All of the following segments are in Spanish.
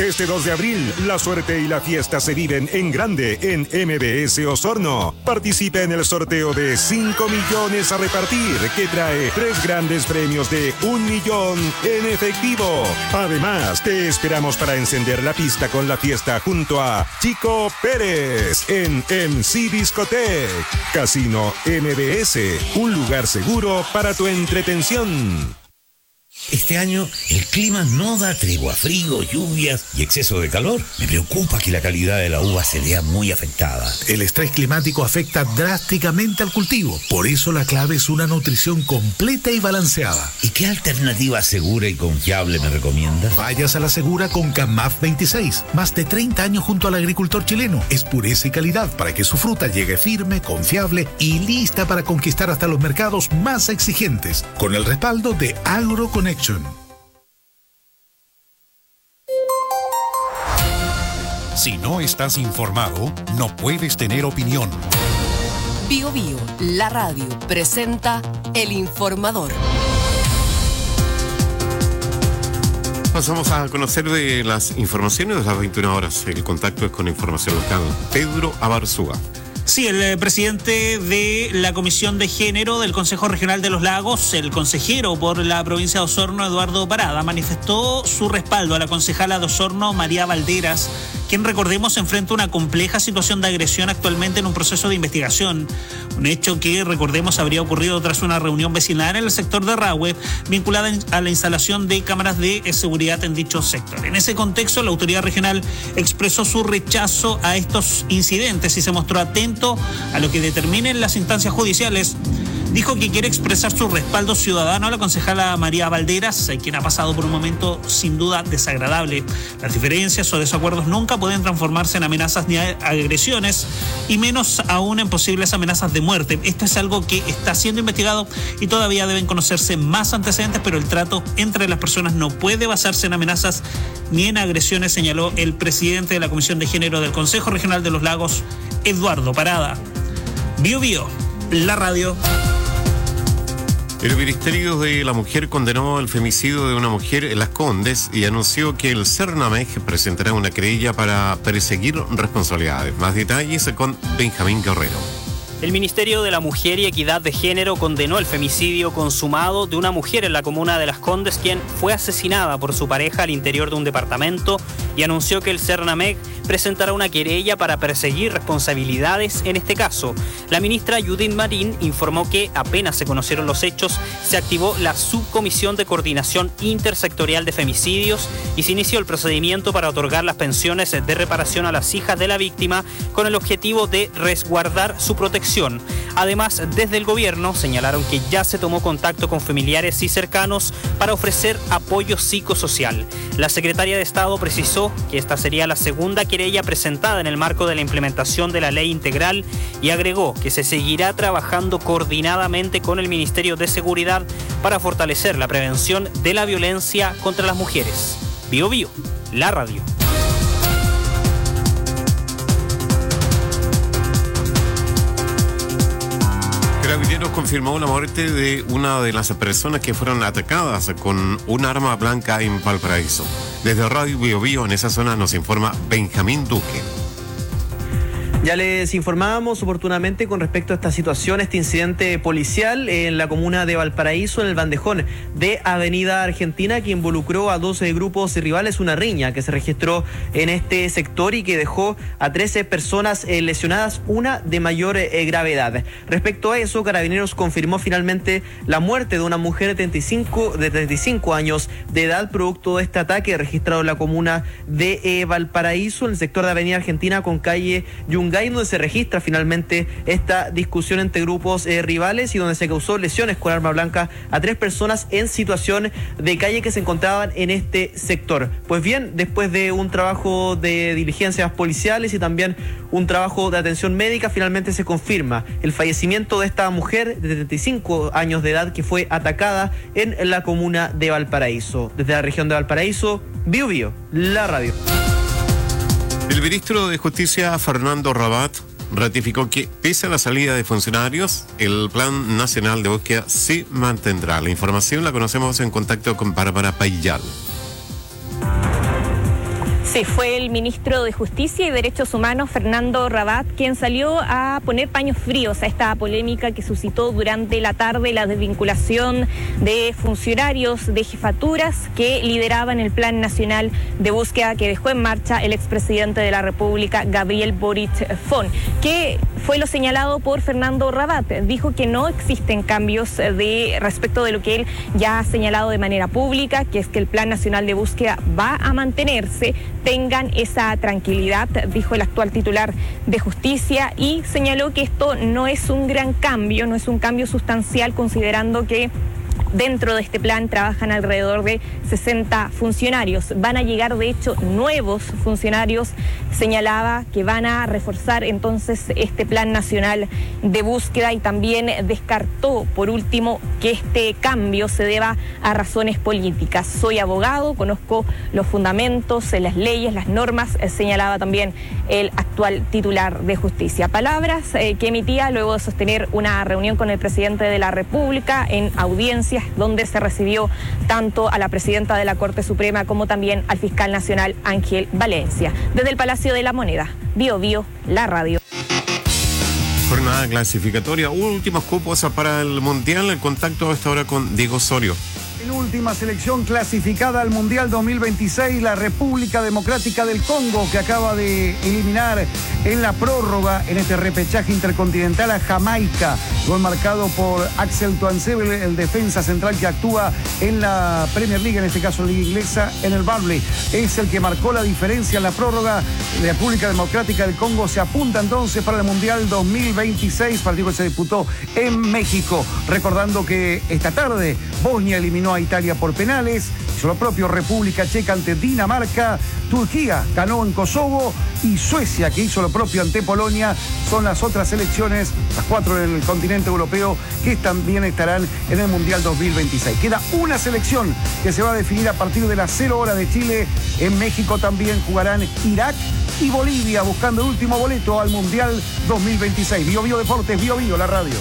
Este 2 de abril, la suerte y la fiesta se viven en grande en MBS Osorno. Participa en el sorteo de 5 millones a repartir, que trae 3 grandes premios de 1 millón en efectivo. Además, te esperamos para encender la pista con la fiesta junto a Chico Pérez en MC Discotech. Casino MBS, un lugar seguro para tu entretención. Este año el clima no da tregua, frío, lluvias y exceso de calor. Me preocupa que la calidad de la uva se vea muy afectada. El estrés climático afecta drásticamente al cultivo. Por eso la clave es una nutrición completa y balanceada. ¿Y qué alternativa segura y confiable me recomienda? Vayas a la segura con CAMAF 26. Más de 30 años junto al agricultor chileno. Es pureza y calidad para que su fruta llegue firme, confiable y lista para conquistar hasta los mercados más exigentes. Con el respaldo de AgroConnection. Si no estás informado, no puedes tener opinión. Bio Bio, la radio, presenta El Informador. Pasamos a conocer de las informaciones de las 21 horas. El contacto es con información local. Pedro Abarzúa. Sí, el presidente de la Comisión de Género del Consejo Regional de los Lagos, el consejero por la provincia de Osorno, Eduardo Parada, manifestó su respaldo a la concejala de Osorno, María Valderas, quien, recordemos, enfrenta una compleja situación de agresión actualmente en un proceso de investigación. Un hecho que, recordemos, habría ocurrido tras una reunión vecinal en el sector de Rahue, vinculada a la instalación de cámaras de seguridad en dicho sector. En ese contexto, la autoridad regional expresó su rechazo a estos incidentes y se mostró atento a lo que determinen las instancias judiciales. Dijo que quiere expresar su respaldo ciudadano a la concejala María Valderas, quien ha pasado por un momento sin duda desagradable. Las diferencias o desacuerdos nunca pueden transformarse en amenazas ni agresiones, y menos aún en posibles amenazas de muerte. Esto es algo que está siendo investigado y todavía deben conocerse más antecedentes, pero el trato entre las personas no puede basarse en amenazas ni en agresiones, señaló el presidente de la Comisión de Género del Consejo Regional de los Lagos, Eduardo Parada. Bio Bio, la radio. El Ministerio de la Mujer condenó el femicidio de una mujer en Las Condes y anunció que el CERNAMEG presentará una querella para perseguir responsabilidades. Más detalles con Benjamín Guerrero. El Ministerio de la Mujer y Equidad de Género condenó el femicidio consumado de una mujer en la comuna de Las Condes, quien fue asesinada por su pareja al interior de un departamento, y anunció que el CERNAMEG presentará una querella para perseguir responsabilidades en este caso. La ministra Judith Marín informó que apenas se conocieron los hechos, se activó la Subcomisión de Coordinación Intersectorial de Femicidios y se inició el procedimiento para otorgar las pensiones de reparación a las hijas de la víctima con el objetivo de resguardar su protección. Además, desde el gobierno señalaron que ya se tomó contacto con familiares y cercanos para ofrecer apoyo psicosocial. La secretaria de Estado precisó que esta sería la segunda querella presentada en el marco de la implementación de la ley integral y agregó que se seguirá trabajando coordinadamente con el Ministerio de Seguridad para fortalecer la prevención de la violencia contra las mujeres. Bio Bio, la radio. Carabineros confirmó la muerte de una de las personas que fueron atacadas con un arma blanca en Valparaíso. Desde Radio Bio Bio en esa zona nos informa Benjamín Duque. Ya les informábamos oportunamente con respecto a esta situación, este incidente policial en la comuna de Valparaíso, en el bandejón de Avenida Argentina, que involucró a 12 grupos rivales, una riña que se registró en este sector y que dejó a 13 personas lesionadas, una de mayor gravedad. Respecto a eso, Carabineros confirmó finalmente la muerte de una mujer de 35 años de edad, producto de este ataque registrado en la comuna de Valparaíso, en el sector de Avenida Argentina con calle Yungay, donde se registra finalmente esta discusión entre grupos rivales y donde se causó lesiones con arma blanca a 3 personas en situación de calle que se encontraban en este sector. Pues bien, después de un trabajo de diligencias policiales y también un trabajo de atención médica, finalmente se confirma el fallecimiento de esta mujer de 35 años de edad que fue atacada en la comuna de Valparaíso. Desde la región de Valparaíso, Bio Bio, la radio. El ministro de Justicia, Fernando Rabat, ratificó que, pese a la salida de funcionarios, el Plan Nacional de Búsqueda se mantendrá. La información la conocemos en contacto con Bárbara Payal. Sí, fue el ministro de Justicia y Derechos Humanos, Fernando Rabat, quien salió a poner paños fríos a esta polémica que suscitó durante la tarde la desvinculación de funcionarios de jefaturas que lideraban el Plan Nacional de Búsqueda que dejó en marcha el expresidente de la República, Gabriel Boric Font, que fue lo señalado por Fernando Rabat. Dijo que no existen cambios respecto de lo que él ya ha señalado de manera pública, que es que el Plan Nacional de Búsqueda va a mantenerse. Tengan esa tranquilidad, dijo el actual titular de Justicia, y señaló que esto no es un gran cambio, no es un cambio sustancial, considerando que dentro de este plan trabajan alrededor de 60 funcionarios. Van a llegar, de hecho, nuevos funcionarios. Señalaba que van a reforzar entonces este Plan Nacional de Búsqueda y también descartó, por último, que este cambio se deba a razones políticas. Soy abogado, conozco los fundamentos, las leyes, las normas, señalaba también el actual titular de Justicia. Palabras que emitía luego de sostener una reunión con el presidente de la República en audiencias donde se recibió tanto a la presidenta de la Corte Suprema como también al fiscal nacional Ángel Valencia. Desde el Palacio de la Moneda, Bio Bio, la radio. Jornada clasificatoria, últimos cupos para el Mundial. El contacto a esta hora con Diego Osorio. Última selección clasificada al Mundial 2026, la República Democrática del Congo, que acaba de eliminar en la prórroga en este repechaje intercontinental a Jamaica. Gol marcado por Axel Tuanzebel, el defensa central que actúa en la Premier League, en este caso la Liga Inglesa, en el Burnley. Es el que marcó la diferencia en la prórroga. La República Democrática del Congo se apunta entonces para el Mundial 2026, partido que se disputó en México. Recordando que esta tarde Bosnia eliminó a Italia por penales, hizo lo propio República Checa ante Dinamarca, Turquía ganó en Kosovo y Suecia, que hizo lo propio ante Polonia, son las otras selecciones, las 4 en el continente europeo, que también estarán en el Mundial 2026. Queda una selección que se va a definir a partir de las 0 horas de Chile. En México también jugarán Irak y Bolivia, buscando el último boleto al Mundial 2026. Bio Bio Deportes, Bio Bio, la radio.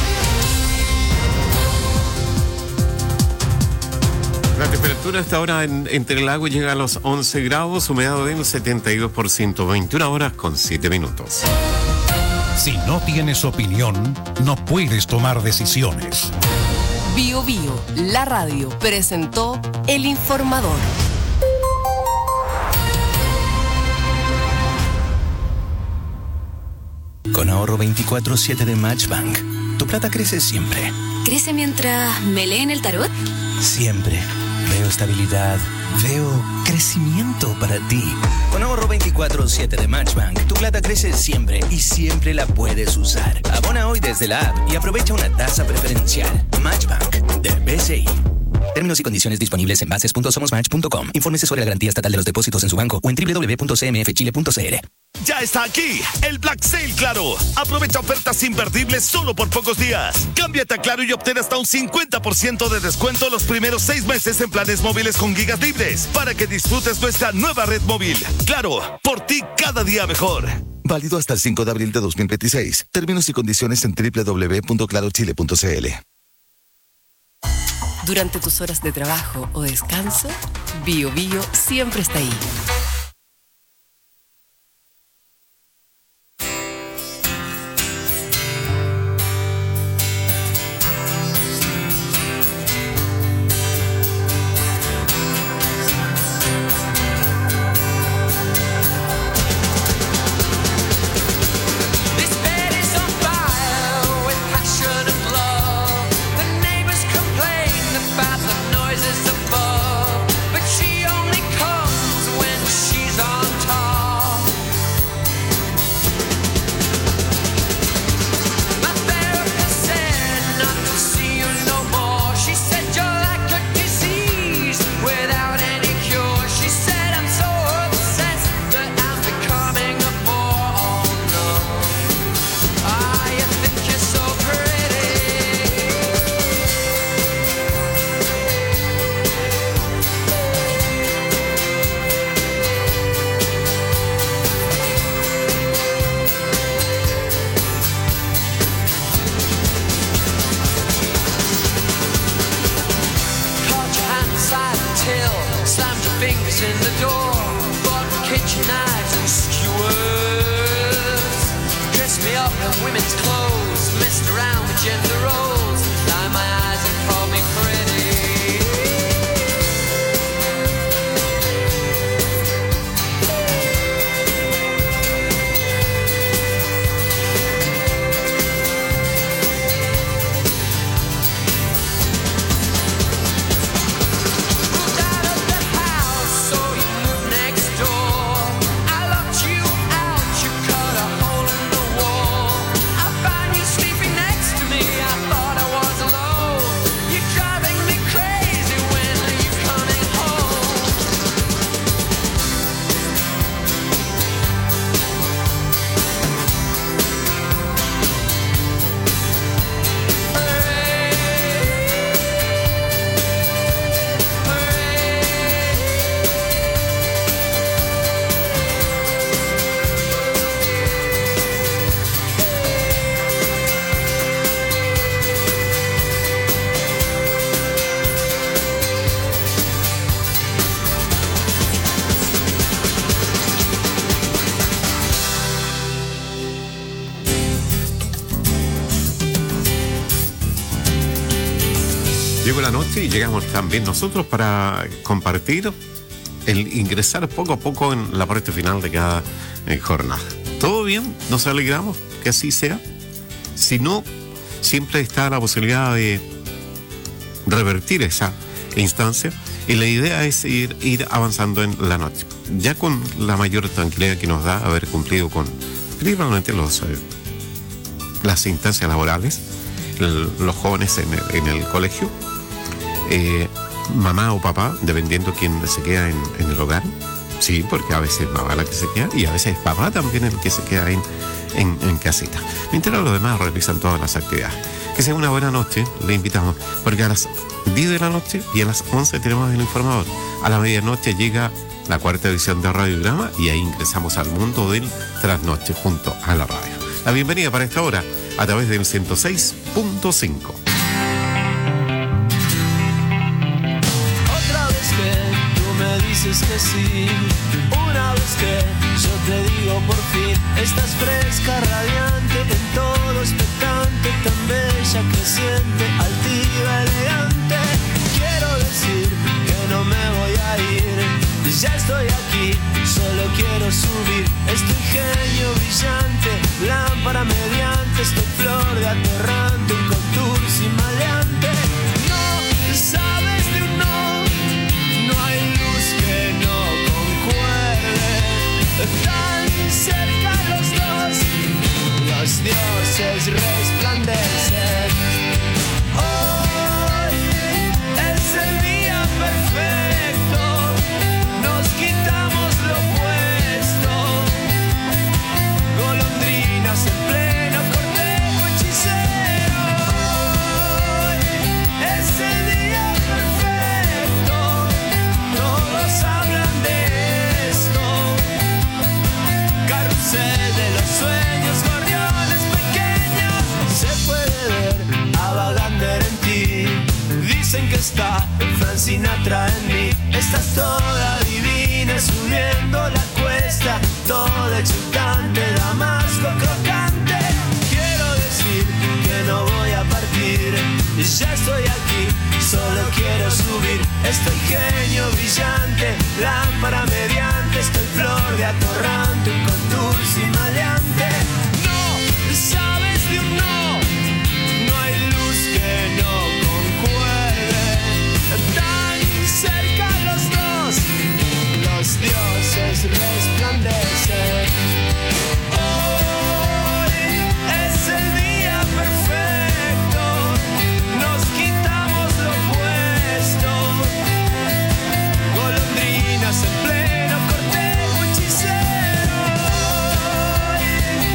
La temperatura hasta ahora entre el lago llega a los 11 grados, humedad del 72%, 21 horas con 7 minutos. Si no tienes opinión, no puedes tomar decisiones. Bio Bio, la radio, presentó El Informador. Con ahorro 24/7 de Matchbank, tu plata crece siempre. ¿Crece mientras me leen el tarot? Siempre. Veo estabilidad, veo crecimiento para ti. Con ahorro 24/7 de Matchbank, tu plata crece siempre y siempre la puedes usar. Abona hoy desde la app y aprovecha una tasa preferencial. Matchbank de BCI. Términos y condiciones disponibles en bases.somosmatch.com. Infórmese sobre la garantía estatal de los depósitos en su banco o en www.cmfchile.cl. Ya está aquí el Black Sale Claro. Aprovecha ofertas imperdibles solo por pocos días. Cámbiate a Claro y obtén hasta un 50% de descuento los primeros 6 meses en planes móviles con gigas libres para que disfrutes nuestra nueva red móvil. Claro, por ti cada día mejor. Válido hasta el 5 de abril de 2026. Términos y condiciones en www.clarochile.cl. Durante tus horas de trabajo o descanso, Bio Bio siempre está ahí. fingers in the door, but kitchen knives and skewers. Dressed me up in women's clothes, messed around with gender roles. Lined my eyes and called me pretty. Llegó la noche y llegamos también nosotros para compartir el ingresar poco a poco en la parte final de cada jornada. ¿Todo bien? ¿Nos alegramos que así sea? Si no, siempre está la posibilidad de revertir esa instancia y la idea es ir avanzando en la noche, ya con la mayor tranquilidad que nos da haber cumplido con principalmente las instancias laborales, los jóvenes en el colegio, mamá o papá, dependiendo quién se queda en el hogar. Sí, porque a veces es mamá la que se queda y a veces es papá también el que se queda en casita. Mientras los demás realizan todas las actividades. Que sea una buena noche, le invitamos, porque a las 10 de la noche y a las 11 tenemos el informador. A la medianoche llega la cuarta edición de Radiograma y ahí ingresamos al mundo del trasnoche junto a la radio. La bienvenida para esta hora a través del 106.5. Dices que sí, una vez que yo te digo por fin, estás fresca, radiante, en todo expectante, tan bella, creciente, altiva, elegante. Quiero decir que no me voy a ir, ya estoy aquí, solo quiero subir. Este ingenio brillante, lámpara mediante, esta flor de aterrante, un contour sin maleante. No sabes de un no. Tan cerca los dos, los dioses resplandecen. Hoy es el día perfecto, nos quitamos lo puesto. Golondrinas en pleno cortejo hechicero. Hoy es el día perfecto, todos hablan de de los sueños, gorriones pequeños. Se puede ver a Wagner en ti. Dicen que está Frank Sinatra en mí. Estás toda divina subiendo la cuesta, toda excitante, damasco crocante. Quiero decir que no voy a partir, ya estoy aquí, solo quiero subir. Estoy genio brillante, lámpara mediante, estoy flor de atorrante, un contour sin maleante. No sabes de un no, no hay luz que no concuerde. Tan cerca los dos, los dioses resplandecen. Hoy es el día perfecto, nos quitamos lo puesto. Golondrinas en pleno cortejo hechicero. Hoy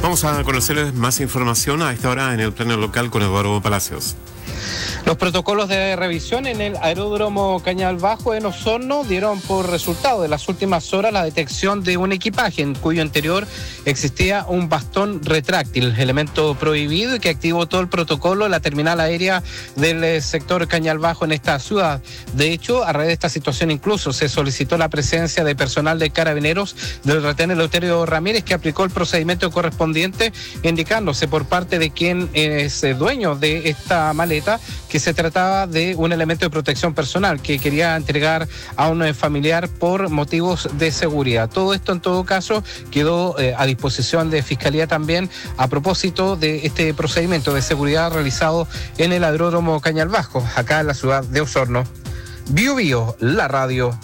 Vamos a conocer más información a esta hora en el plano local con Eduardo Palacios. Los protocolos de revisión en el aeródromo Cañal Bajo en Osorno dieron por resultado de las últimas horas la detección de un equipaje en cuyo interior existía un bastón retráctil, elemento prohibido y que activó todo el protocolo en la terminal aérea del sector Cañal Bajo en esta ciudad. De hecho, a raíz de esta situación incluso se solicitó la presencia de personal de Carabineros del retén Eleuterio Ramírez, que aplicó el procedimiento correspondiente, indicándose por parte de quien es dueño de esta maleta que se trataba de un elemento de protección personal que quería entregar a un familiar por motivos de seguridad. Todo esto en todo caso quedó a disposición de Fiscalía también a propósito de este procedimiento de seguridad realizado en el aeródromo Cañal Bajo, acá en la ciudad de Osorno. Bio Bio, la radio.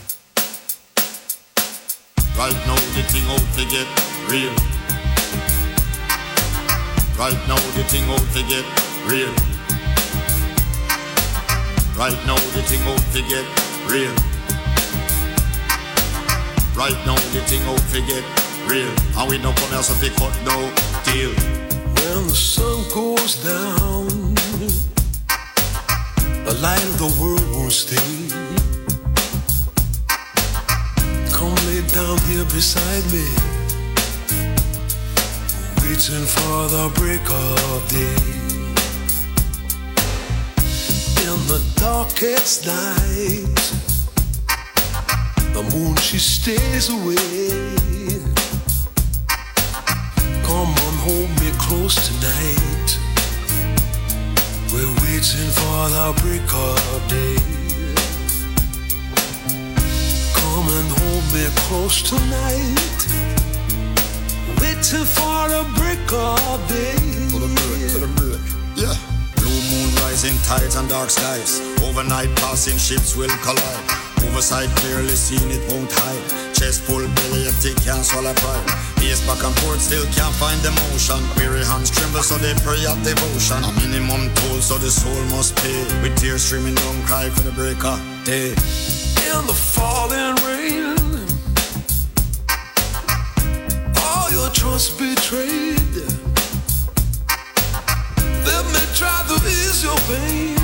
Right now the thing out to get real. Right now the thing out to get real. Right now the thing out to get real. Right now the thing out to get real. And we don't come here so to cut no deal. When the sun goes down, the light of the world won't stay. Come lay down here beside me, waiting for the break of day. In the darkest night, the moon she stays away. Come on, hold me close tonight. We're waiting for the break of day. Come and hold me close tonight. Waiting for the break of day. To the break, yeah. Blue moon rising tides and dark skies. Overnight passing ships will collide. Oversight clearly seen, it won't hide. Chest full, belly empty, can't swallow pride. East back and forth, still can't find the motion. Weary hands tremble, so they pray at devotion. A minimum toll, so the soul must pay. With tears streaming down, cry for the break of day. In the falling rain, all your trust betrayed. Let me try to ease your pain.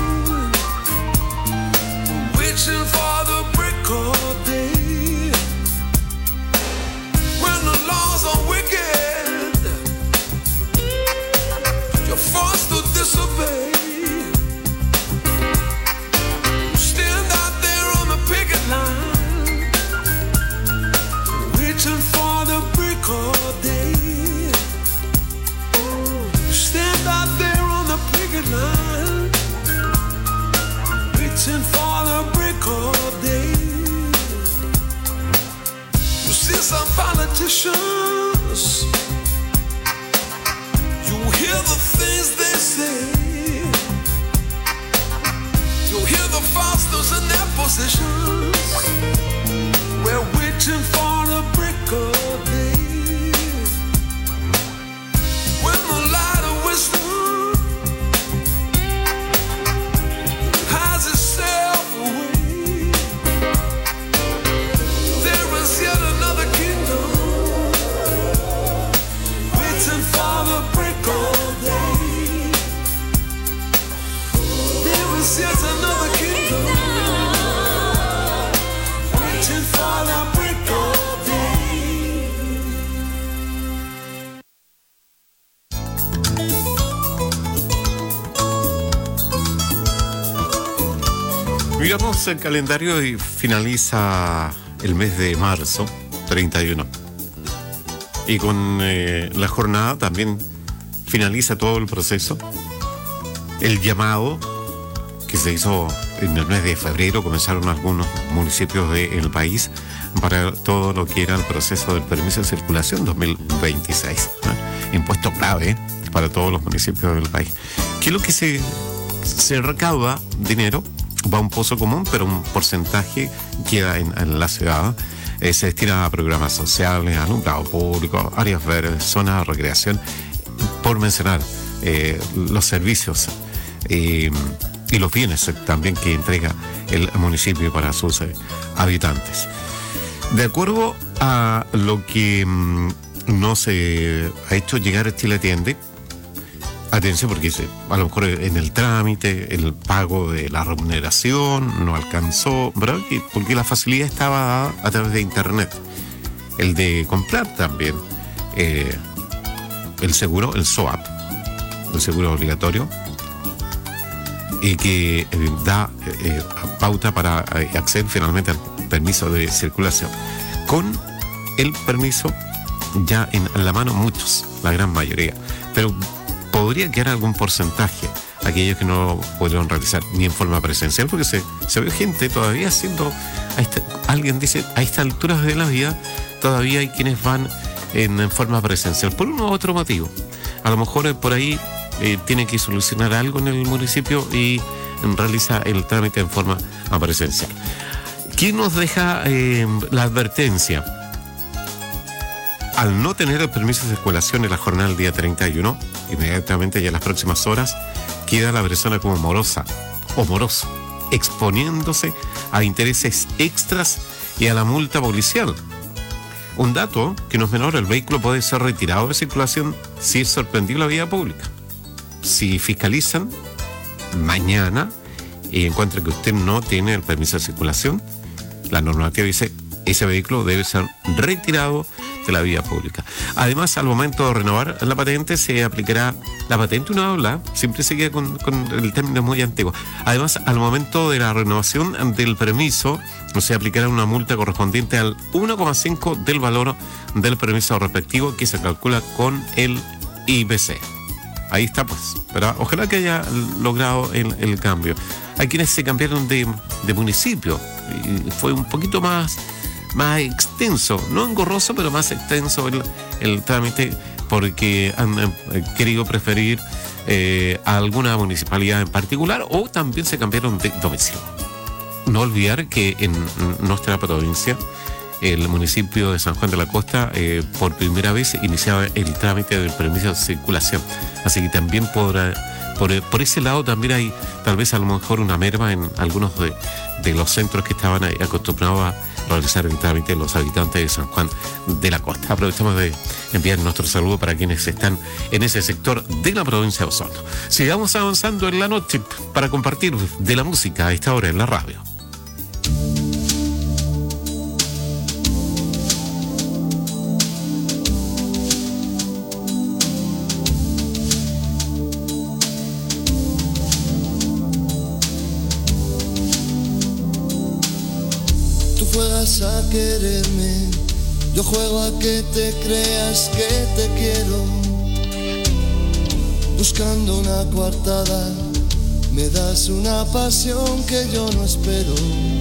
Waiting for the break of day. When the laws are wicked, you're forced to disobey. Stand out there on the picket line, waiting for the break of day. Stand out there on the picket line, waiting for the break of day. You see some politicians, you hear the things they say. You hear the fosters in their positions. We're waiting for the break of day. When the light of wisdom hides itself away, there is yet another kingdom waiting for the break of day. There is yet another kingdom waiting for the break of day. Miramos el calendario y finaliza el mes de marzo, 31. Y con la jornada también finaliza todo el proceso. El llamado que se hizo en el mes de febrero, comenzaron algunos municipios del país para todo lo que era el proceso del permiso de circulación 2026. ¿no? Impuesto clave para todos los municipios del país. ¿Qué es lo que se recauda? Dinero. Va a un pozo común, pero un porcentaje queda en la ciudad. Se destina a programas sociales, alumbrado público, áreas verdes, zonas de recreación, por mencionar los servicios y los bienes también que entrega el municipio para sus habitantes. De acuerdo a lo que no se ha hecho llegar a Chile Atiende. Atención, porque a lo mejor en el trámite, el pago de la remuneración no alcanzó, ¿verdad? Porque la facilidad estaba dada a través de internet. El de comprar también el seguro, el SOAP, el seguro obligatorio, y que da pauta para acceder finalmente al permiso de circulación. Con el permiso ya en la mano muchos, la gran mayoría, pero podría quedar algún porcentaje aquellos que no pudieron realizar ni en forma presencial, porque se ve gente todavía haciendo, alguien dice, a estas alturas de la vida todavía hay quienes van en forma presencial, por uno u otro motivo. A lo mejor por ahí tiene que solucionar algo en el municipio y realiza el trámite en forma presencial. ¿Quién nos deja la advertencia? Al no tener el permiso de circulación en la jornada del día 31, inmediatamente ya en las próximas horas, queda la persona como morosa o moroso, exponiéndose a intereses extras y a la multa policial. Un dato que no es menor, el vehículo puede ser retirado de circulación si es sorprendido en la vía pública. Si fiscalizan mañana y encuentran que usted no tiene el permiso de circulación, la normativa dice ese vehículo debe ser retirado de la vía pública. Además, al momento de renovar la patente, se aplicará la patente una habla, siempre se queda con el término muy antiguo. Además, al momento de la renovación del permiso, se aplicará una multa correspondiente al 1,5 del valor del permiso respectivo, que se calcula con el IPC. Ahí está, pues. Pero ojalá que haya logrado el cambio. Hay quienes se cambiaron de municipio y fue un poquito más extenso, no engorroso, pero más extenso el trámite, porque han querido preferir a alguna municipalidad en particular, o también se cambiaron de domicilio. No olvidar que en nuestra provincia, el municipio de San Juan de la Costa por primera vez iniciaba el trámite del permiso de circulación, así que también por ese lado también hay tal vez a lo mejor una merma en algunos de los centros que estaban acostumbrados a realizar el trámite de los habitantes de San Juan de la Costa. Aprovechamos de enviar nuestro saludo para quienes están en ese sector de la provincia de Osorno. Sigamos avanzando en la noche para compartir de la música a esta hora en la radio. Juegas a quererme, yo juego a que te creas que te quiero. Buscando una coartada, me das una pasión que yo no espero.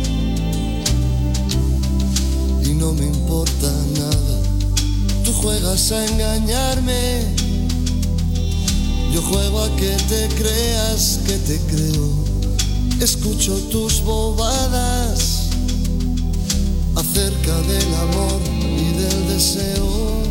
Y no me importa nada, tú juegas a engañarme, yo juego a que te creas que te creo. Escucho tus bobadas acerca del amor y del deseo,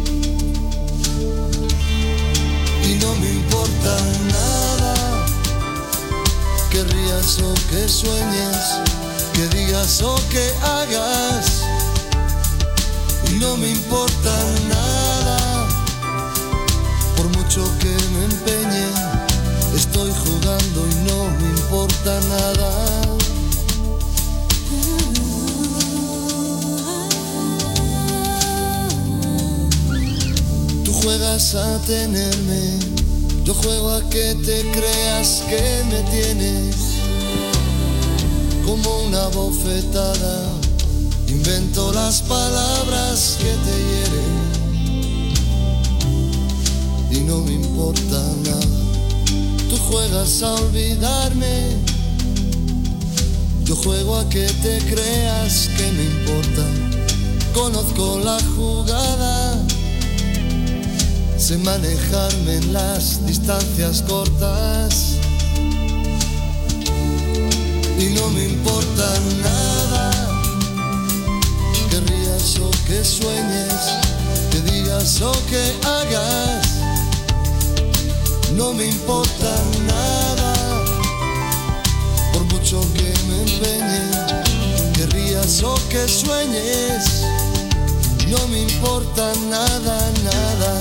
y no me importa nada que rías o que sueñes, que digas o que hagas, y no me importa nada, por mucho que me empeñe, estoy jugando y no me importa nada. Juegas a tenerme, yo juego a que te creas que me tienes. Como una bofetada, invento las palabras que te hieren. Y no me importa nada, tú juegas a olvidarme, yo juego a que te creas que me importa. Conozco la jugada, sé manejarme en las distancias cortas, y no me importa nada que rías o que sueñes, que digas o que hagas, no me importa nada, por mucho que me empeñe, que rías o que sueñes, no me importa nada, nada.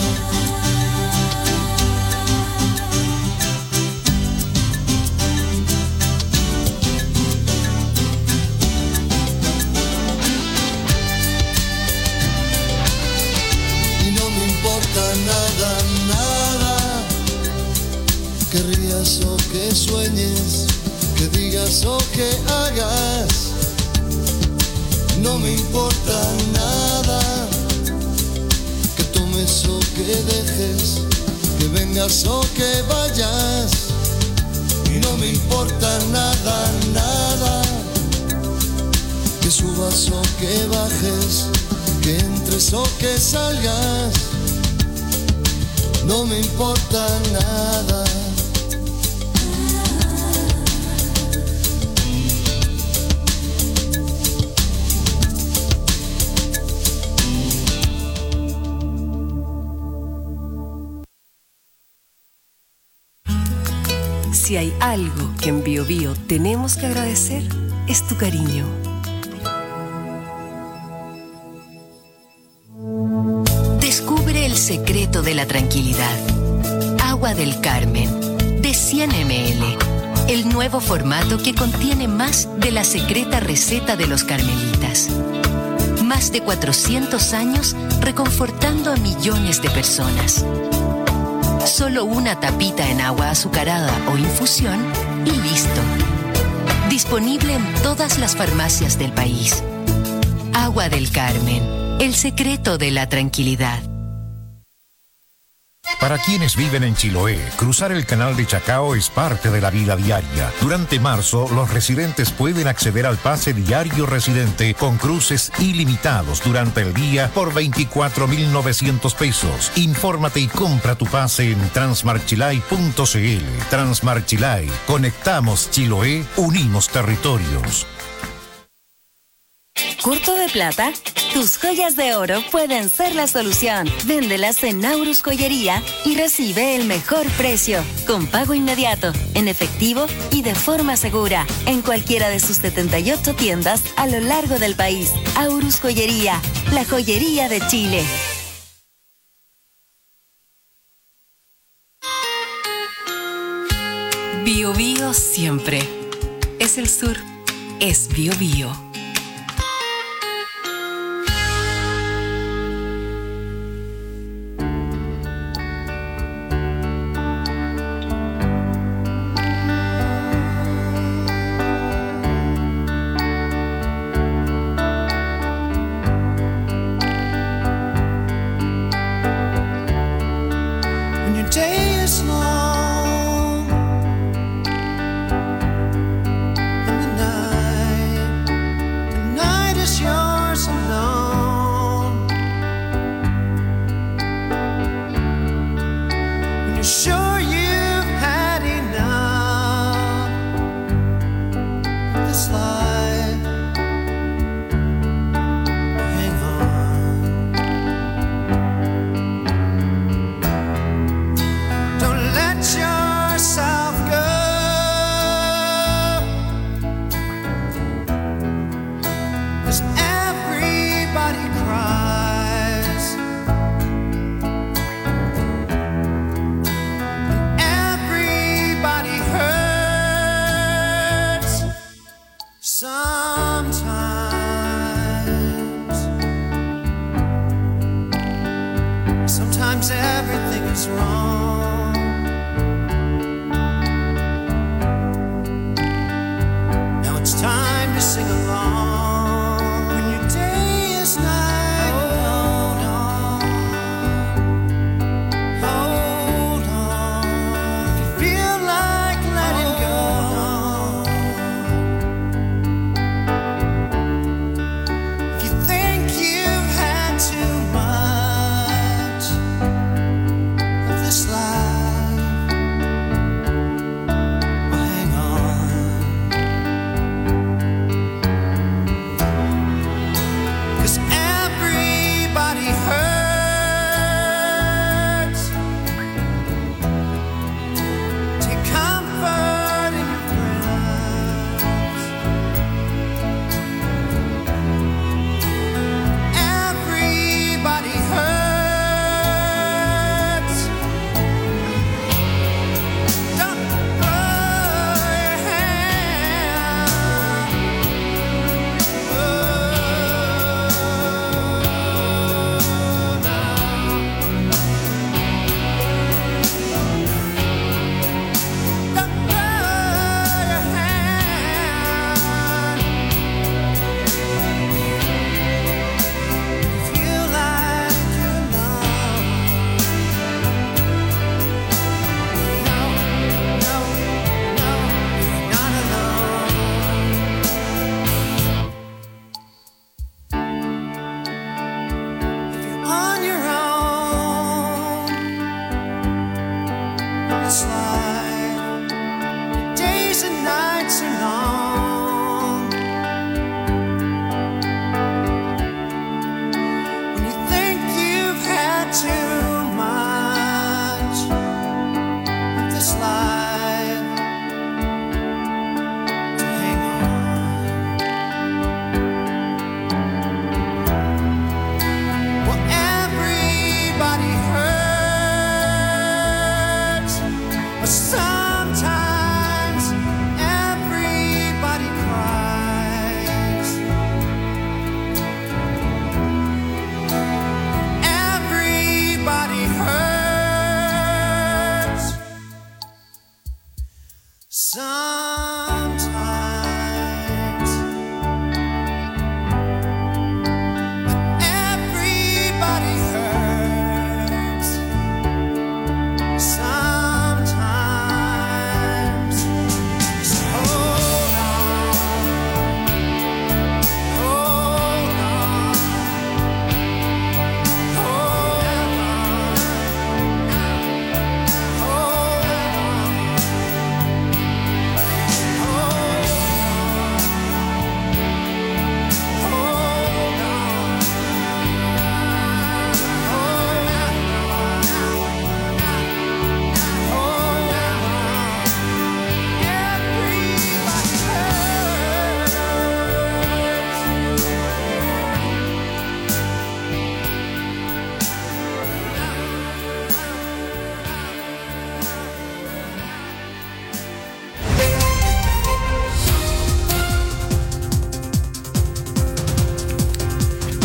Y no me importa nada, nada. Que rías o que sueñes, que digas o que hagas. No me importa nada, que tomes o que dejes, que vengas o que vayas. Y no me importa nada, nada, que subas o que bajes, que entres o que salgas. No me importa nada. Si hay algo que en Bio Bio tenemos que agradecer, es tu cariño. Descubre el secreto de la tranquilidad. Agua del Carmen, de 100 ml. El nuevo formato que contiene más de la secreta receta de los carmelitas. Más de 400 años reconfortando a millones de personas. Solo una tapita en agua azucarada o infusión y listo. Disponible en todas las farmacias del país. Agua del Carmen, el secreto de la tranquilidad. Para quienes viven en Chiloé, cruzar el canal de Chacao es parte de la vida diaria. Durante marzo, los residentes pueden acceder al pase diario residente con cruces ilimitados durante el día por 24.900 pesos. Infórmate y compra tu pase en transmarchilay.cl. Transmarchilay. Conectamos Chiloé, unimos territorios. ¿Corto de plata? Tus joyas de oro pueden ser la solución. Véndelas en Naurus Joyería y recibe el mejor precio, con pago inmediato, en efectivo y de forma segura, en cualquiera de sus 78 tiendas a lo largo del país. Aurus Joyería, la joyería de Chile. Bio Bio siempre. Es el sur. Es Bio Bio. Sometimes everything is wrong. Now it's time to sing along. When your day is night, hold on, hold on. If you feel like letting go, if you think you've had too much of this life,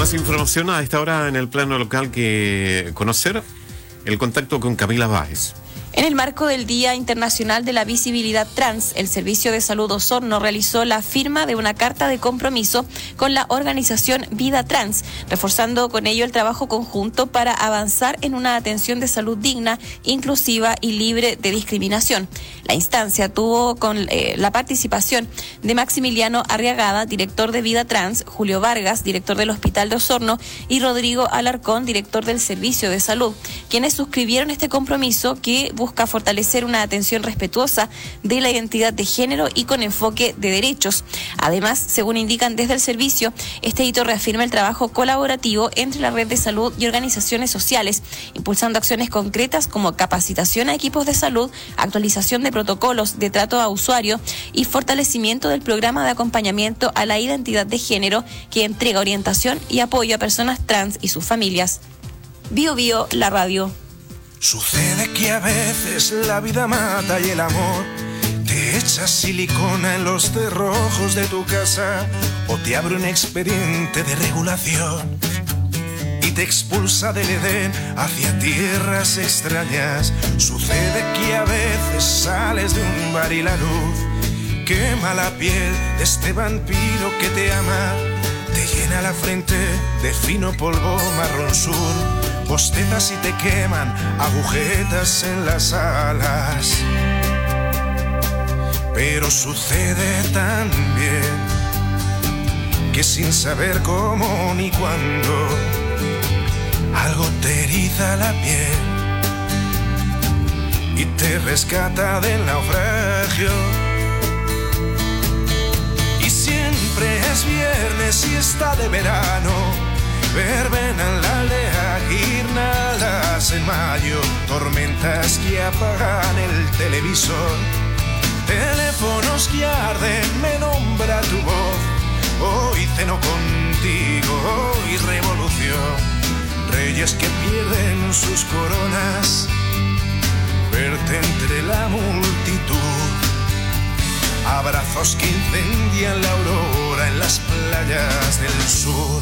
Más información a esta hora en el plano local que conocer el contacto con Camila Báez. En el marco del Día Internacional de la Visibilidad Trans, el Servicio de Salud Osorno realizó la firma de una carta de compromiso con la organización Vida Trans, reforzando con ello el trabajo conjunto para avanzar en una atención de salud digna, inclusiva y libre de discriminación. La instancia tuvo con la participación de Maximiliano Arriagada, director de Vida Trans, Julio Vargas, director del Hospital de Osorno, y Rodrigo Alarcón, director del Servicio de Salud, quienes suscribieron este compromiso que busca fortalecer una atención respetuosa de la identidad de género y con enfoque de derechos. Además, según indican desde el servicio, este hito reafirma el trabajo colaborativo entre la red de salud y organizaciones sociales, impulsando acciones concretas como capacitación a equipos de salud, actualización de protocolos de trato a usuario y fortalecimiento del programa de acompañamiento a la identidad de género que entrega orientación y apoyo a personas trans y sus familias. Bio Bio, la radio. Sucede que a veces la vida mata y el amor te echa silicona en los cerrojos de tu casa o te abre un expediente de regulación y te expulsa del Edén hacia tierras extrañas. Sucede que a veces sales de un bar y la luz quema la piel de este vampiro que te ama, te llena la frente de fino polvo marrón sur. Bostezas y te queman agujetas en las alas. Pero sucede también que sin saber cómo ni cuándo algo te eriza la piel y te rescata del naufragio. Y siempre es viernes y está de verano. Verbena en la aldea, guirnaldas en mayo, tormentas que apagan el televisor, teléfonos que arden, me nombra tu voz. Hoy ceno contigo, hoy revolución, reyes que pierden sus coronas, verte entre la multitud, abrazos que incendian la aurora en las playas del sur.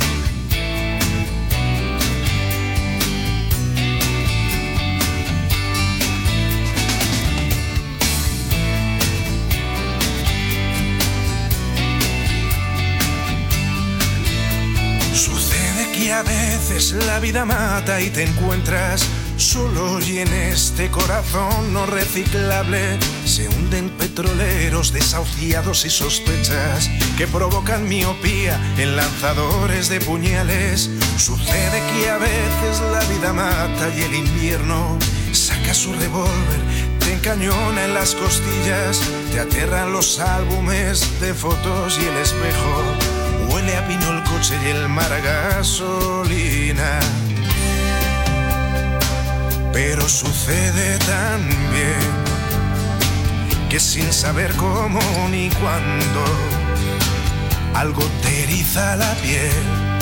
Y a veces la vida mata y te encuentras solo, y en este corazón no reciclable se hunden petroleros desahuciados y sospechas que provocan miopía en lanzadores de puñales. Sucede que a veces la vida mata y el invierno saca su revólver, te encañona en las costillas, te aterran los álbumes de fotos y el espejo. Huele a pino el coche y el mar a gasolina. Pero sucede también que sin saber cómo ni cuándo algo te eriza la piel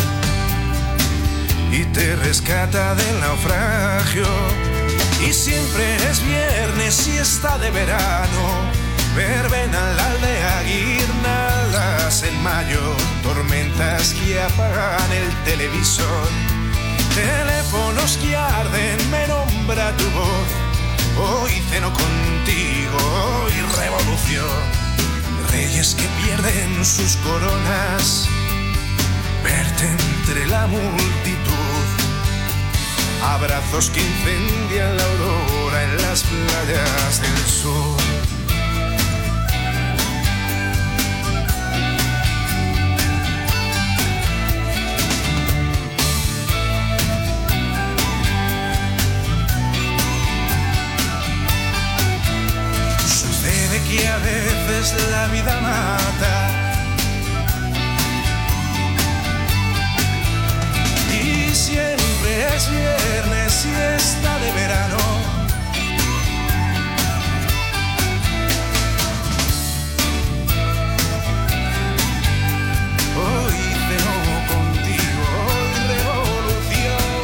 y te rescata del naufragio. Y siempre es viernes y está de verano. Verbena en la aldea, guirnaldas en mayo, tormentas que apagan el televisor, teléfonos que arden, me nombra tu voz. Hoy ceno contigo, hoy revolución, reyes que pierden sus coronas, verte entre la multitud, abrazos que incendian la aurora en las playas del sur. Y a veces la vida mata y siempre es viernes y está de verano. Hoy ceno contigo, hoy revolución.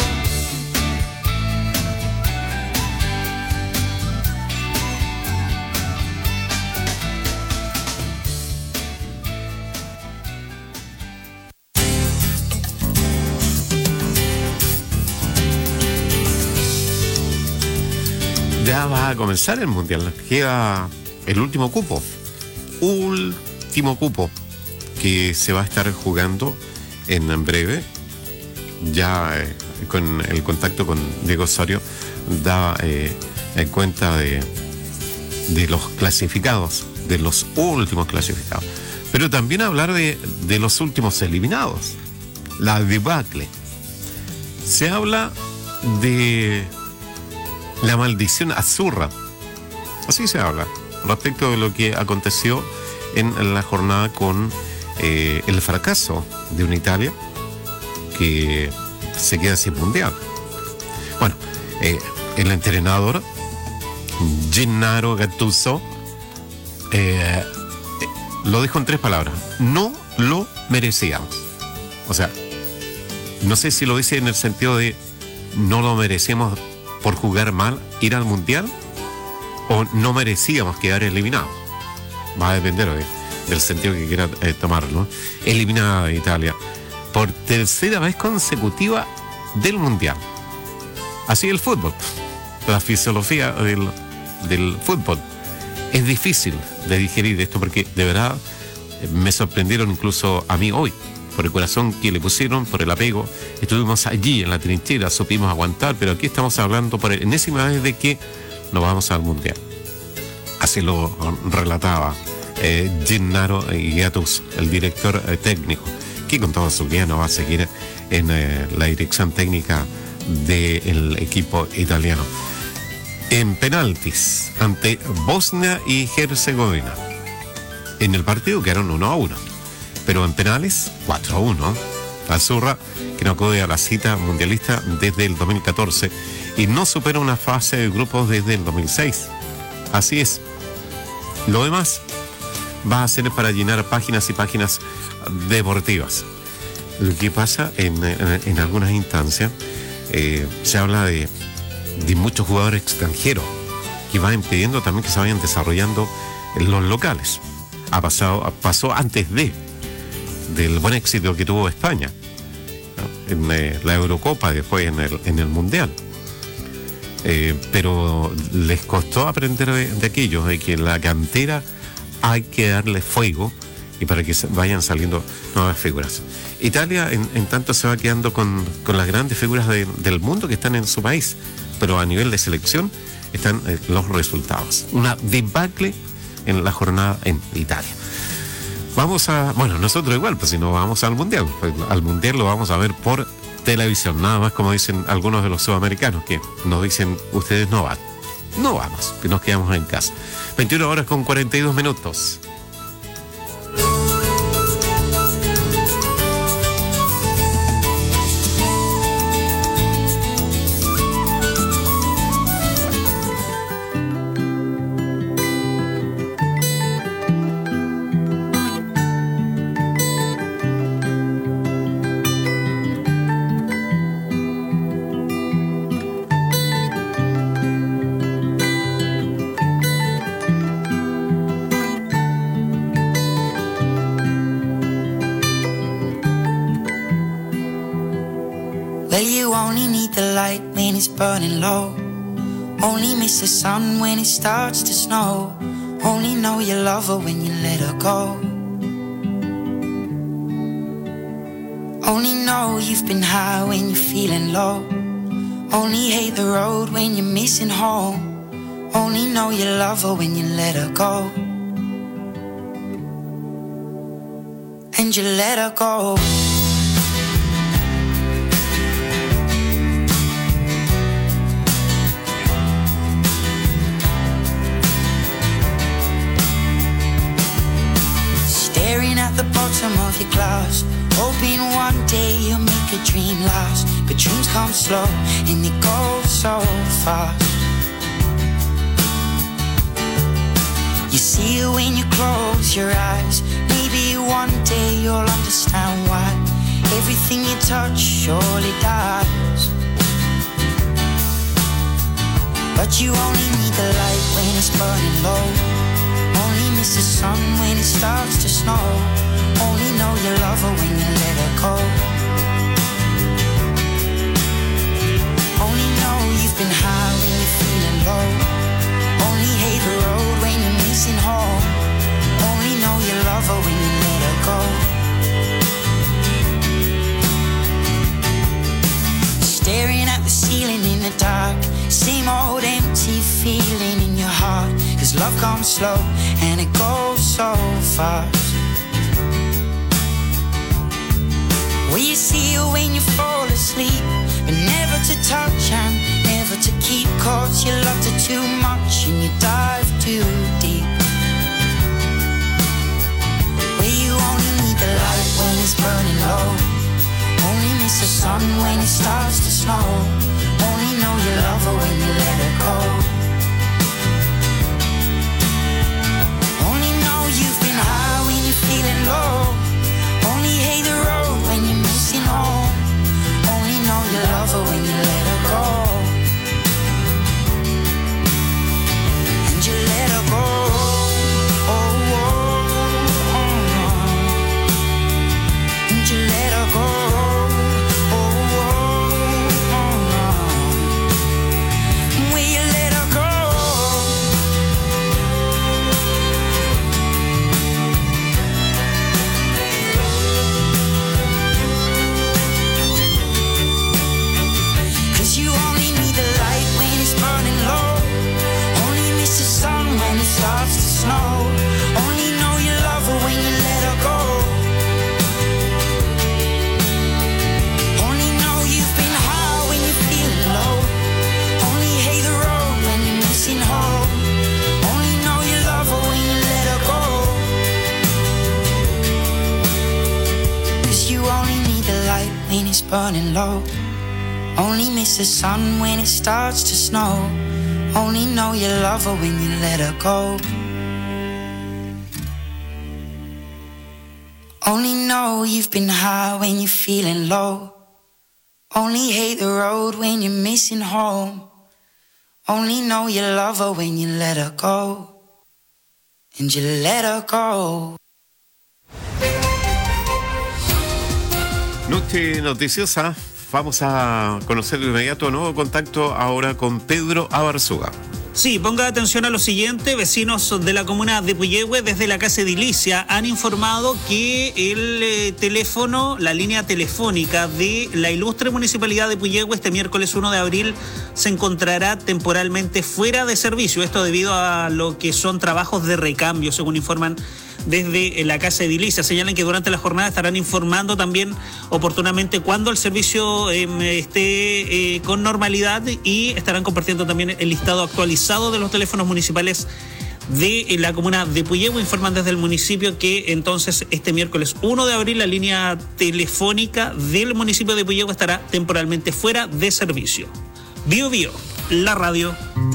Ya va a comenzar el Mundial. Nos queda el último cupo. Último cupo que se va a estar jugando en breve. Ya con el contacto con Diego Osorio da cuenta de los clasificados, de los últimos clasificados. Pero también hablar de los últimos eliminados. La debacle. Se habla de la maldición azurra. Así se habla respecto de lo que aconteció en la jornada con el fracaso de una Italia que se queda sin mundial. Bueno, el entrenador Gennaro Gattuso lo dijo en 3 palabras: no lo merecíamos. O sea, no sé si lo dice en el sentido de no lo merecíamos por jugar mal ir al mundial, o no merecíamos quedar eliminados. Va a depender del sentido que quiera tomarlo. Eliminada de Italia por 3ª vez consecutiva del mundial. Así el fútbol, la fisiología del fútbol. Es difícil de digerir esto, porque de verdad me sorprendieron incluso a mí hoy, por el corazón que le pusieron, por el apego. Estuvimos allí en la trinchera, supimos aguantar, pero aquí estamos hablando por enésima vez de que no vamos al mundial. Así lo relataba Gennaro Gattuso, el director técnico, que con toda seguridad no va a seguir en la dirección técnica del equipo italiano. En penaltis ante Bosnia y Herzegovina. En el partido quedaron 1-1, pero en penales 4-1. La azurra, que no acude a la cita mundialista desde el 2014 y no supera una fase de grupos desde el 2006. Así es. Lo demás va a ser para llenar páginas y páginas deportivas. Lo que pasa en algunas instancias, se habla de muchos jugadores extranjeros, que va impidiendo también que se vayan desarrollando en los locales. Pasó antes del buen éxito que tuvo España, ¿no? En la Eurocopa, después en el Mundial. Pero les costó aprender de aquello, de que la cantera hay que darle fuego y para que vayan saliendo nuevas figuras. Italia, en tanto, se va quedando con las grandes figuras del mundo que están en su país, pero a nivel de selección están los resultados. Una debacle en la jornada en Italia. Bueno, nosotros igual, pues si no vamos al Mundial, pues al Mundial lo vamos a ver por televisión, nada más, como dicen algunos de los sudamericanos, que nos dicen: ustedes no van. No vamos, que nos quedamos en casa. 21:42. Well, you only need the light when it's burning low. Only miss the sun when it starts to snow. Only know you love her when you let her go. Only know you've been high when you're feeling low. Only hate the road when you're missing home. Only know you love her when you let her go. And you let her go. At the bottom of your glass, hoping one day you'll make a dream last. But dreams come slow and they go so fast. You see it when you close your eyes. Maybe one day you'll understand why everything you touch surely dies. But you only need the light when it's burning low. Only miss the sun when it starts to snow. Only know you love her when you let her go. Only know you've been high when you're feeling low. at the ceiling in the dark. Same old empty feeling in your heart. 'Cause love comes slow and it goes so fast. Will you see you when you fall asleep, but never to touch and never to keep? 'Cause you loved her too much and you dive too deep. Where you only need the light when it's burning low, only miss the sun when it starts to snow, only know you love her when you let her go, only know you've been high when you're feeling low, only hate the road when you're missing home, only know you love her when you let her go, and you let her go. Oh, oh, oh, oh. And you let her go. Oh, oh, oh, oh. Will you let her go? You only need the light when it's burning low, only miss the sun when it starts to snow, only know you love her when you let her go, only know you've been high when you're feeling low, only hate the road when you're missing home, only know you love her when you let her go, 'cause you only need the light when it's burning low, only miss the sun when it starts to snow, only know you love her when you let her go, only know you've been high when you're feeling low, only hate the road when you're missing home, only know you love her when you let her go, and you let her go. Noche noticiosa. Vamos a conocer de inmediato nuevo contacto ahora con Pedro Abarzuga. Sí, ponga atención a lo siguiente. Vecinos de la comuna de Puyehue, desde la Casa Edilicia, han informado que el teléfono, la línea telefónica de la ilustre municipalidad de Puyehue este miércoles 1 de abril se encontrará temporalmente fuera de servicio. Esto debido a lo que son trabajos de recambio, según informan desde la Casa Edilicia. Señalan que durante la jornada estarán informando también oportunamente cuando el servicio esté con normalidad, y estarán compartiendo también el listado actualizado de los teléfonos municipales de la comuna de Puyehue. Informan desde el municipio que entonces este miércoles 1 de abril la línea telefónica del municipio de Puyehue estará temporalmente fuera de servicio. Bio Bio, la radio.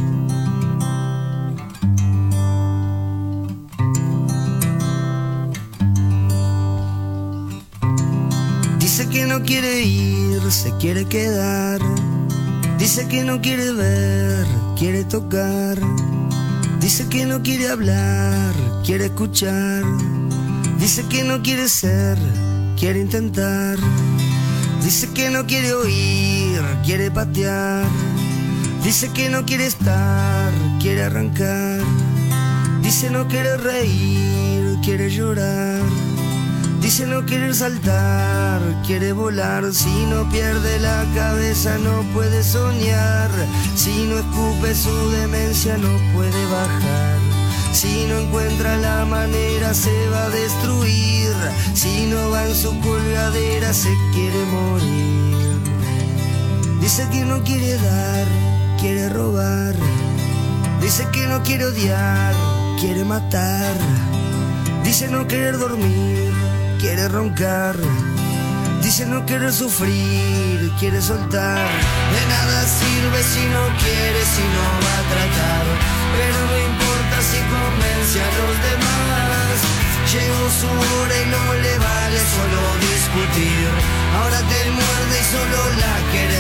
Dice que no quiere ir, se quiere quedar. Dice que no quiere ver, quiere tocar. Dice que no quiere hablar, quiere escuchar. Dice que no quiere ser, quiere intentar. Dice que no quiere oír, quiere patear. Dice que no quiere estar, quiere arrancar. Dice no quiere reír, quiere llorar. Dice no querer saltar, quiere volar. Si no pierde la cabeza no puede soñar. Si no escupe su demencia no puede bajar. Si no encuentra la manera se va a destruir. Si no va en su colgadera se quiere morir. Dice que no quiere dar, quiere robar. Dice que no quiere odiar, quiere matar. Dice no querer dormir, quiere roncar. Dice no querer sufrir, quiere soltar. De nada sirve si no quiere, si no va a tratar. Pero no importa si convence a los demás. Llegó su hora y no le vale solo discutir. Ahora te muerde y solo la quiere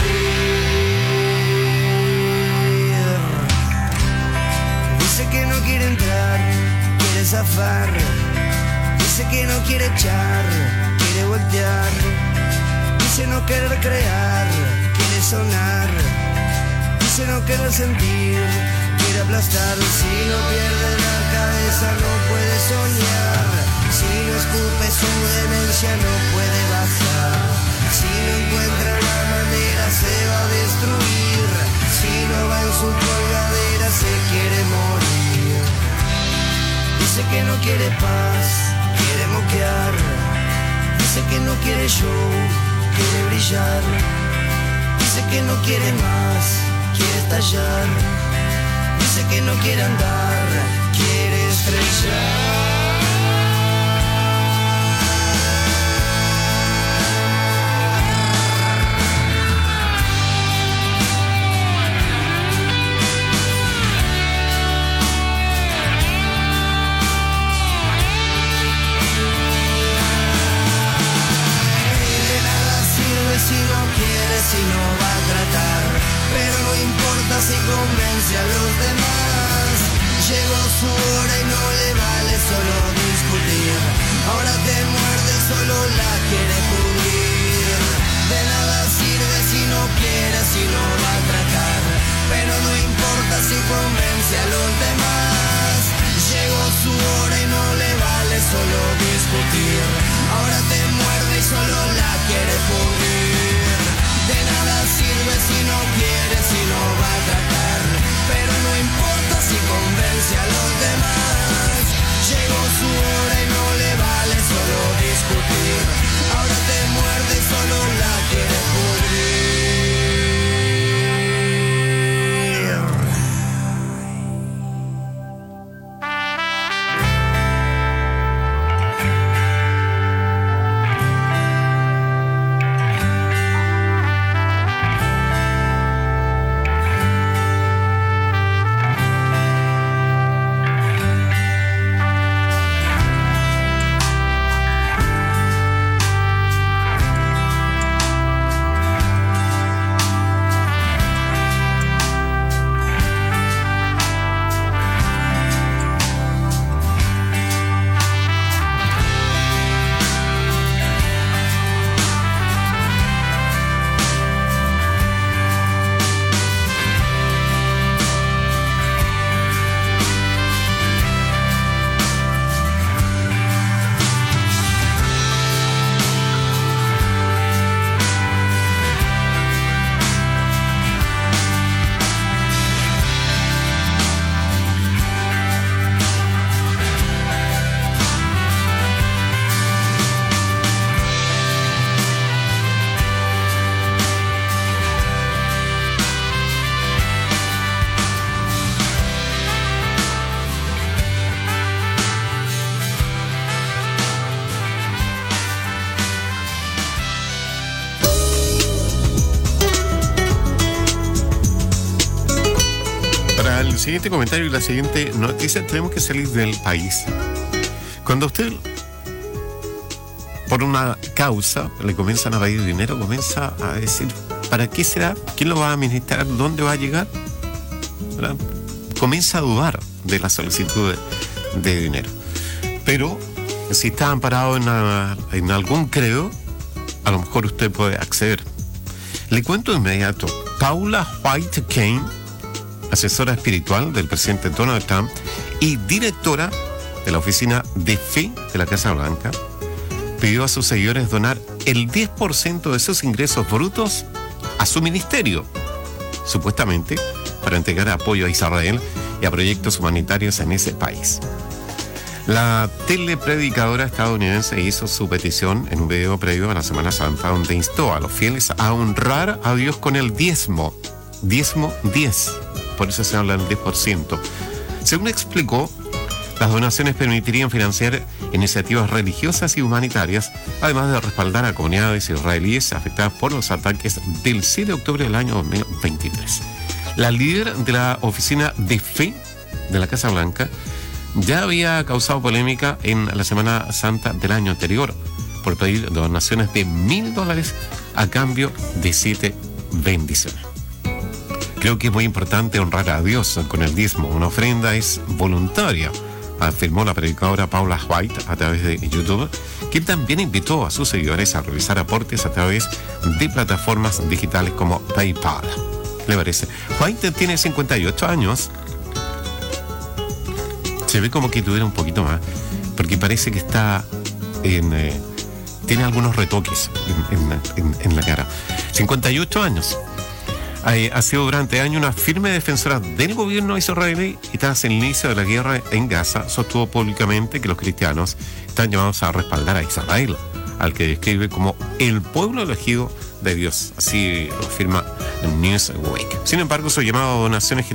pudrir. Dice que no quiere entrar, quiere zafar. Dice que no quiere echar, quiere voltear. Dice no querer crear, quiere sonar. Dice no querer sentir, quiere aplastar. Si no pierde la cabeza no puede soñar. Si no escupe su demencia no puede bajar. Si no encuentra la manera se va a que no quiere paz, quiere moquear. Dice que no quiere show, quiere brillar. Dice que no quiere más, quiere estallar. Dice que no quiere andar, quiere estrellar. Si no quiere, si no va a tratar, pero no importa si convence a los demás. Llegó su hora y no le vale solo discutir. Ahora te muerde, solo la quiere cubrir. De nada sirve si no quiere, si no va a tratar, pero no importa si convence a los demás. Llegó su hora y no le vale solo discutir. Ahora te muerde y solo la quiere cubrir. De nada sirve si no quiere, si no va a tratar, pero no importa si convence a los demás. Llegó su hora y no le vale solo discutir. Ahora te muerde y solo la quiere cubrir. El siguiente comentario y la siguiente noticia, tenemos que salir del país. Cuando usted, por una causa, le comienzan a pedir dinero, comienza a decir, ¿para qué será? ¿Quién lo va a administrar? ¿Dónde va a llegar? ¿Verdad? Comienza a dudar de la solicitud de dinero. Pero si está amparado en algún credo, a lo mejor usted puede acceder. Le cuento de inmediato. Paula White Kane, asesora espiritual del presidente Donald Trump y directora de la oficina de fe de la Casa Blanca, pidió a sus seguidores donar el 10% de sus ingresos brutos a su ministerio, supuestamente para entregar apoyo a Israel y a proyectos humanitarios en ese país. La telepredicadora estadounidense hizo su petición en un video previo a la Semana Santa, donde instó a los fieles a honrar a Dios con el diezmo 10. Por eso se habla del 10%. Según explicó, las donaciones permitirían financiar iniciativas religiosas y humanitarias, además de respaldar a comunidades israelíes afectadas por los ataques del 7 de octubre del año 2023. La líder de la oficina de fe de la Casa Blanca ya había causado polémica en la Semana Santa del año anterior por pedir donaciones de $1,000 a cambio de 7 bendiciones. Creo que es muy importante honrar a Dios con el diezmo. Una ofrenda es voluntaria, afirmó la predicadora Paula White a través de YouTube, quien también invitó a sus seguidores a realizar aportes a través de plataformas digitales como PayPal. ¿Le parece? White tiene 58 años. Se ve como que tuviera un poquito más, porque parece que está tiene algunos retoques en la cara. 58 años. ha sido durante años una firme defensora del gobierno israelí y tras el inicio de la guerra en Gaza sostuvo públicamente que los cristianos están llamados a respaldar a Israel, al que describe como el pueblo elegido de Dios. Así lo afirma Newsweek. Sin embargo, su llamado a donaciones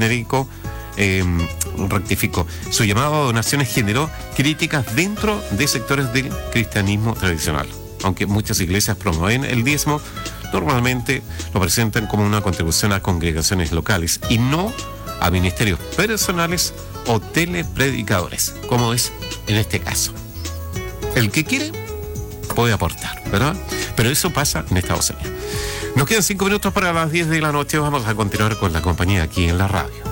su llamado a donaciones generó críticas dentro de sectores del cristianismo tradicional. Aunque muchas iglesias promueven el diezmo, normalmente lo presentan como una contribución a congregaciones locales y no a ministerios personales o telepredicadores, como es en este caso. El que quiere puede aportar, ¿verdad? Pero eso pasa en Estados Unidos. Nos quedan 5 minutos para las 10 de la noche. Vamos a continuar con la compañía aquí en la radio.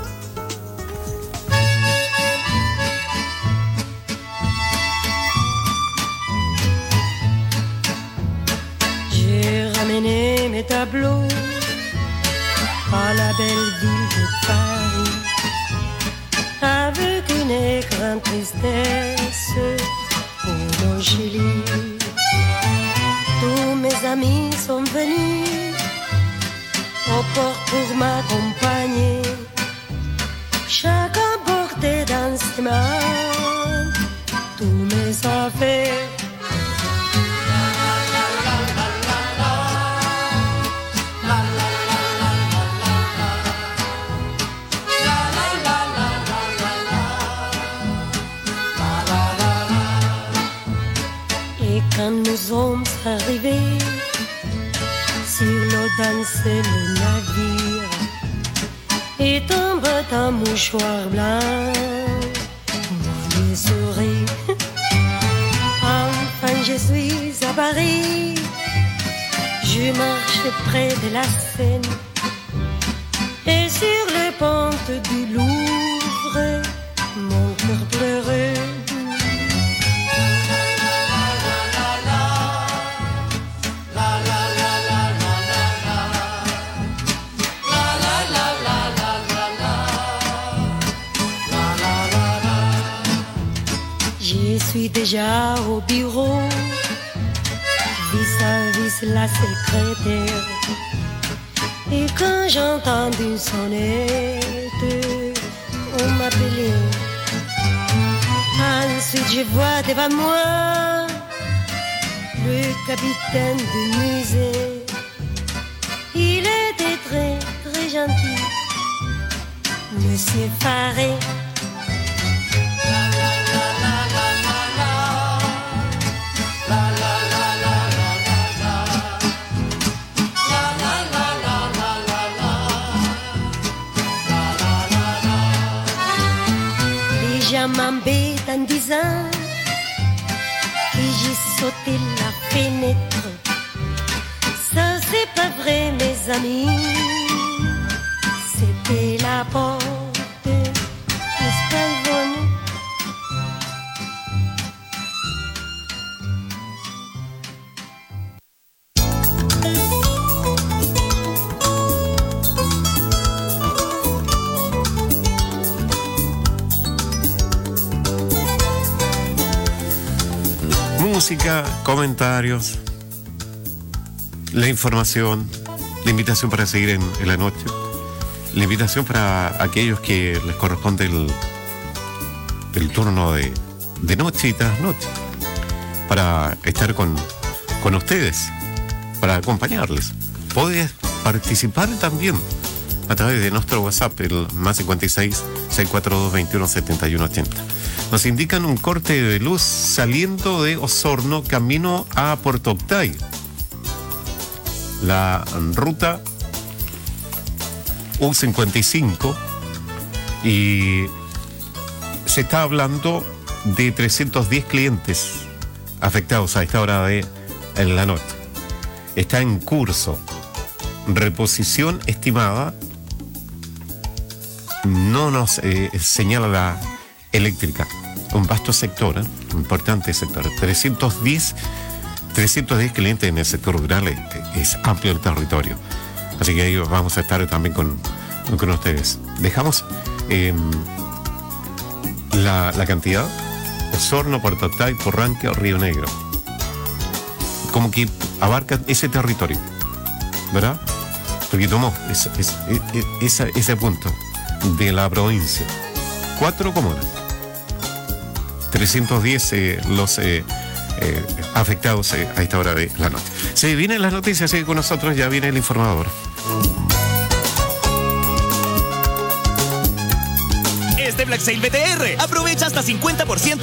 J'ai ramené mes tableaux à la belle ville de Paris avec une grande tristesse pour mon Chili. Tous mes amis sont venus au port pour m'accompagner. Chacun portait dans ses mains tous mes affaires. Et quand nous sommes arrivés sur l'eau dansait le navire et tombe un mouchoir blanc, moi je souris. Enfin je suis à Paris, je marche près de la Seine et sur les pentes du Louvre mon cœur pleurait. Je suis déjà au bureau, vis-à-vis la secrétaire. Et quand j'entends une sonnette, on m'appelait. Ensuite je vois devant moi le capitaine du musée. Il était très très gentil, Monsieur Faré. M'embête en disant que j'ai sauté la fenêtre. Ça c'est pas vrai mes amis, c'était la porte, n'est-ce pas Yvonne? Música, comentarios, la información, la invitación para seguir en la noche, la invitación para aquellos que les corresponde el turno de noche y tras noche, para estar con ustedes, para acompañarles. Puedes participar también a través de nuestro WhatsApp, el +56 642 21 71 80. Nos indican un corte de luz saliendo de Osorno, camino a Puerto Octay. La ruta U55 y se está hablando de 310 clientes afectados a esta hora de la noche. Está en curso. Reposición estimada. No nos señala la eléctrica. Un vasto sector, un importante sector. 310 clientes en el sector rural, es amplio el territorio. Así que ahí vamos a estar también con ustedes. Dejamos la cantidad: Osorno, Puerto Octay, Porranque, Río Negro. Como que abarca ese territorio, ¿verdad? porque tomó ese punto de la provincia. 4 comunas. 310 los afectados a esta hora de la noche. Se vienen las noticias, sigue con nosotros, ya viene el informador. Este Black Sale BTR, aprovecha hasta 50%